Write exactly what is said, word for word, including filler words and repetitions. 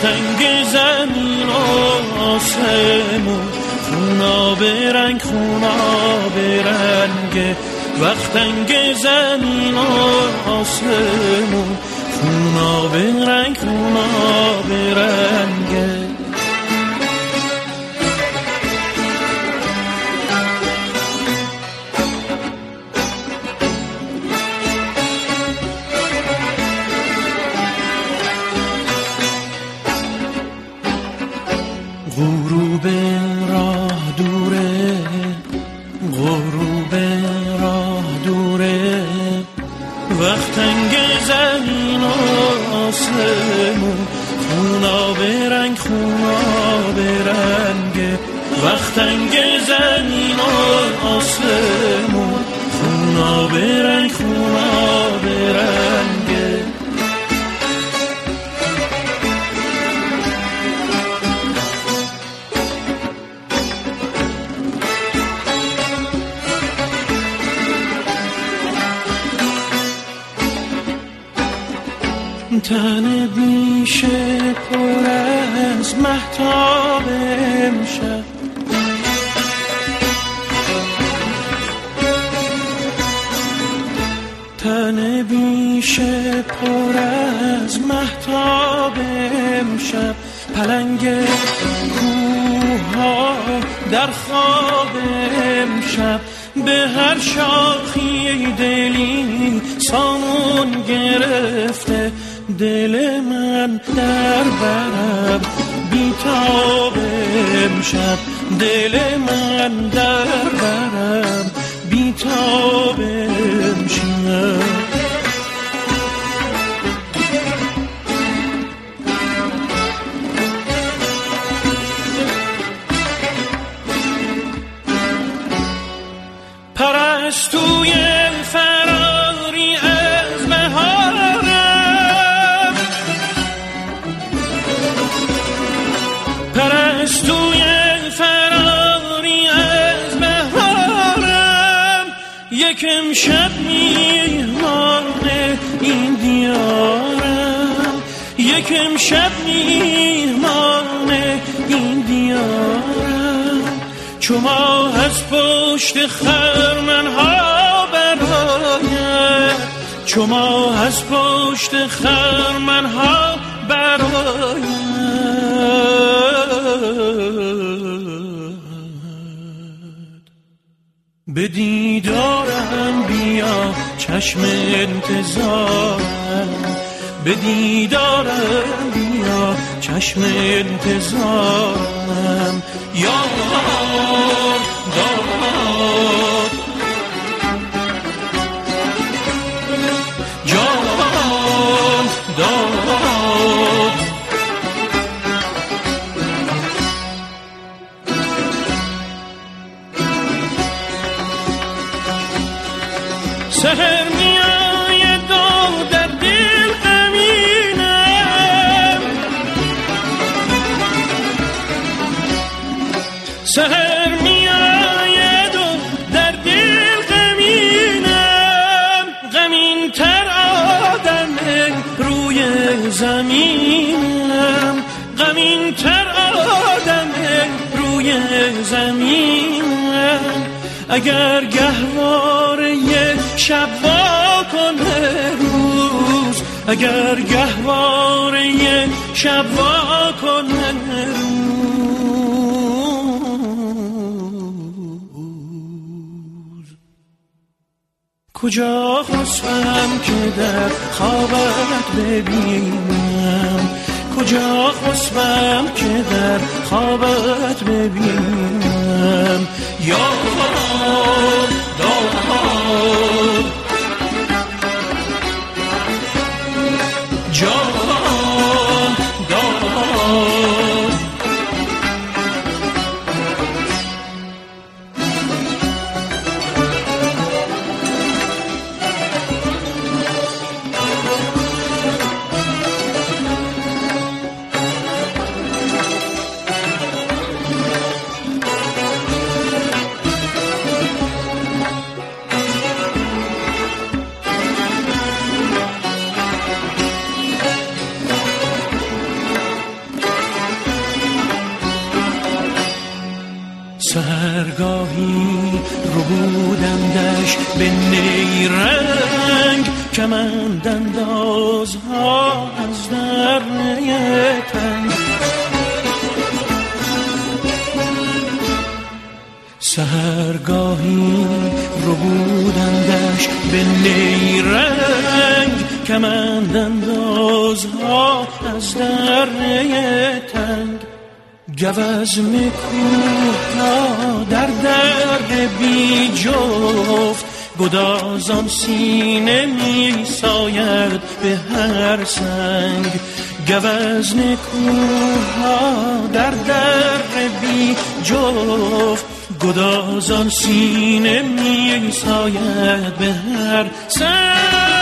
وقتنگ زمین و آسمون خونا به رنگ خونا به رنگ وقتنگ زمین و آسمون خونا به رنگ خونا به رنگ غروب راه دوره غروب راه دوره وقتنگ زمین و آسمون خونا به رنگ خونا به رنگ وقتنگ زمین و آسمون خونا به رنگ خونا به رنگ تن بیشه پر از مهتاب امشب تن بیشه پر از مهتاب امشب پلنگ کوها در خواب امشب به هر شاخی دلی سامون گرفته دل من در برم بیتاب امشب دل من در برم بیتاب امشب پرستوی فراری از بهارم پرستوی فراری از بهارم یک امشب میهمان این دیارم یک امشب میهمان این دیارم چو ماه از پشت خرمنها برآید چو ماه از پشت خرمنها برآید به دیدارم بیا چشم انتظارم به دیدارم بیا چشم انتظارم یار دار جان دار سحر میآید و در دل غمینم سحر میآید و در دل غمینم غمین تر آدم روی زمینم غمین تر آدم روی زمینم اگر گهواره شب وا کنه روز اگر گهواره شب وا کنه روز کجا خسبم که در خوابت ببینم کجا خسبم که در خوابت ببینم یار دار جان دار به نیرنگ، کمند اندازها از درنه تنگ. سحرگاهی رو بودندش به نیرنگ، کمند اندازها از درنه تنگ. گوزن کوه در در بی جفت، گدازان سینه می ساید به هر سنگ. گوزن کوه در در بی جفت، گدازان سینه می ساید به هر سنگ.